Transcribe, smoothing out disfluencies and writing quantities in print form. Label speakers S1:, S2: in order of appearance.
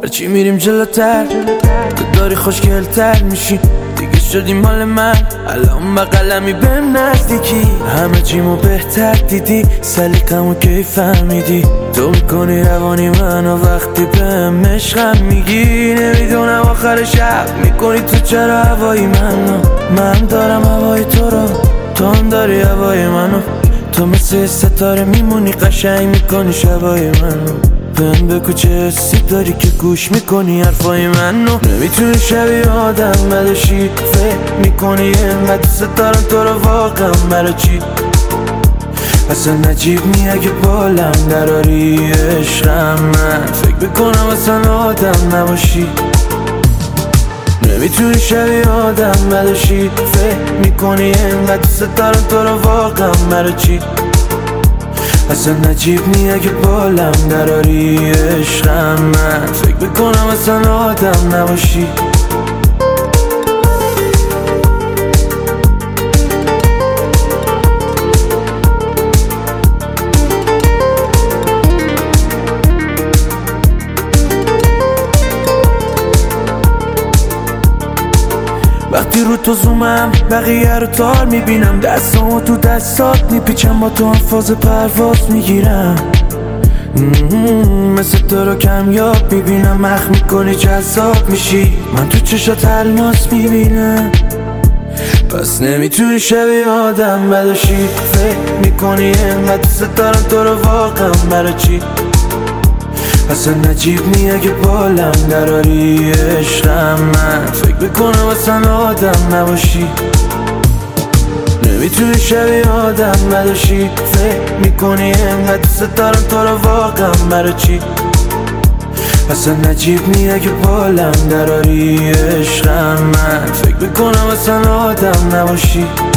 S1: هرچی میریم جلوتر تو داری خوشگلتر میشی، دیگه شدی مال من. الان با قلمی بهم نزدیکی، همه چیمو بهتر دیدی، سلیقمو کی فهمیدی. تو میکنی روانی منو وقتی بهم عشقم میگی. نمیدونم آخر شب میکنی تو چرا هوای منو، من دارم هوای تو رو، تو هم داری هوای منو. تو مثل ستاره میمونی، قشنگ میکنی شبای منو. بهم بگو چه حسی داری که گوش میکنی حرفای منو. نمیتونی شبیه آدم بدشی، فکر میکنی اینقدر دوست دارم تو رو واقعا برای چی؟ اصلا نجیب نی اگه بالم دراری عشقم، من فکر میکنم اصلا آدم نباشی. نمیتونی شبیه آدم بدشی، فکر میکنی اینقدر دوست دارم تو رو واقعا برای چی؟ اصلا نجیب نی اگه بالم دراری عشقم، من فکر میکنم اصلا آدم نباشی. وقتی رو تو زومم بقیه رو تار میبینم، دستامو تو دستات میپیچم، با تو هم فاز پرواز میگیرم. مثل تو رو کمیاب میبینم، مخ میکنی جذاب میشی، من تو چشات الماس میبینم. پس نمیتونی شبیه آدم بدشی، فکر میکنی اینقدر دوست دارم تو رو واقعا برای چی؟ اصلا نجیب نی اگه بالم دراری عشقم، من فکر میکنم اصلا آدم نباشی. نمیتونی شبیه آدم بدشی، فکر میکنی اینقدر دوست دارم تو رو واقعا برای چی؟ اصلا نجیب نی اگه بالم دراری عشقم، من فکر میکنم اصلا آدم نباشی.